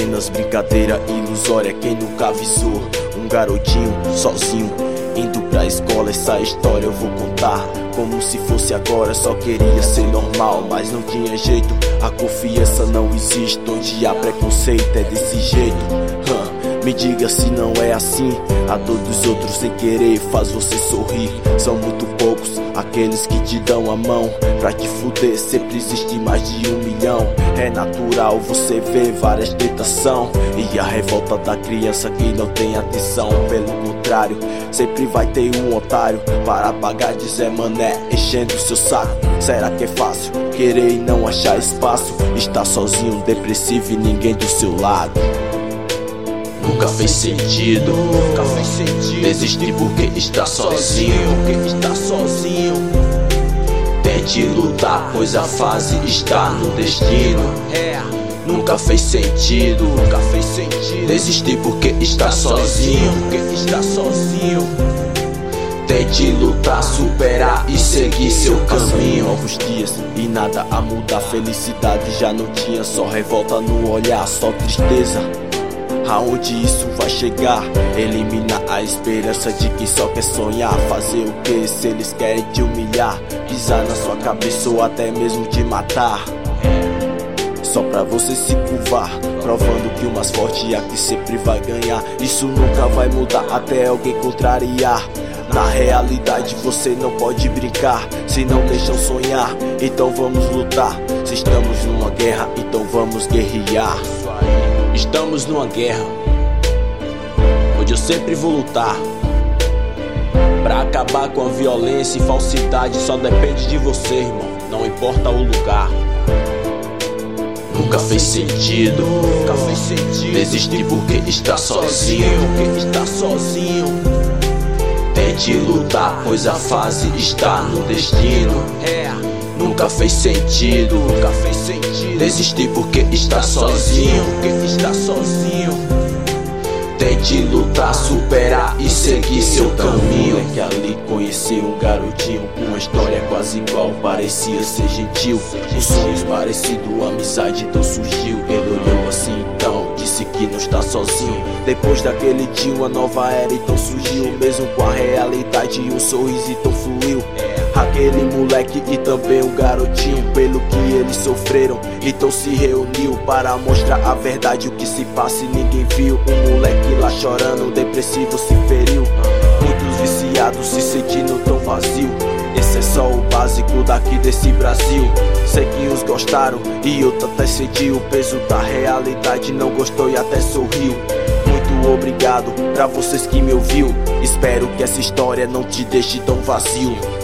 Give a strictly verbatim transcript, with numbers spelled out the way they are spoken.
apenas brincadeira ilusória, quem nunca avisou? Um garotinho sozinho indo pra escola, essa história eu vou contar como se fosse agora. Só queria ser normal, mas não tinha jeito. A confiança não existe, onde há preconceito é desse jeito. hum, Me diga se não é assim. A todos os outros sem querer faz você sorrir. São muito poucos aqueles que te dão a mão. Pra te fuder sempre existe mais de um milhão. É natural você ver várias tentação e a revolta da criança que não tem atenção. Pelo contrário, sempre vai ter um otário para pagar de Zé Mané, enchendo seu saco. Será que é fácil querer e não achar espaço? Estar sozinho, depressivo e ninguém do seu lado. Nunca fez sentido, nunca fez sentido desistir porque está sozinho, porque está sozinho. Tente lutar, pois a fase está no destino. É. Nunca fez sentido, nunca fez sentido desistir porque está sozinho, porque está sozinho. Tente lutar, superar e seguir seu caminho. Novos dias e nada a mudar, felicidade já não tinha, só revolta no olhar, só tristeza. Aonde isso vai chegar? Elimina a esperança de quem só quer sonhar. Fazer o que se eles querem te humilhar? Pisar na sua cabeça ou até mesmo te matar, só pra você se curvar, provando que o mais forte é que sempre vai ganhar. Isso nunca vai mudar até alguém contrariar. Na realidade você não pode brincar, se não deixam sonhar, então vamos lutar. Se estamos numa guerra, então vamos guerrear. Estamos numa guerra onde eu sempre vou lutar pra acabar com a violência e falsidade. Só depende de você, irmão, não importa o lugar. Nunca fez sentido, nunca fez sentido desistir porque está sozinho, porque está sozinho. Tente lutar, pois a fase está no destino. É. Nunca fez sentido, nunca fez sentido desistir porque está sozinho, porque está sozinho. Tente lutar, superar e seguir seu caminho. É que ali conheceu um garotinho com uma história quase igual, parecia ser gentil. Os sonhos parecidos, amizade então surgiu. Ele olhou assim então, disse que não está sozinho. Depois daquele dia uma nova era então surgiu, mesmo com a realidade e um sorriso então fluiu. Aquele moleque e também o garotinho, pelo que eles sofreram, então se reuniu para mostrar a verdade, o que se passa e ninguém viu. Um moleque lá chorando, depressivo se feriu. Muitos viciados se sentindo tão vazio. Esse é só o básico daqui desse Brasil. Sei que uns gostaram e outros até sentiu o peso da realidade, não gostou e até sorriu. Muito obrigado pra vocês que me ouviu. Espero que essa história não te deixe tão vazio.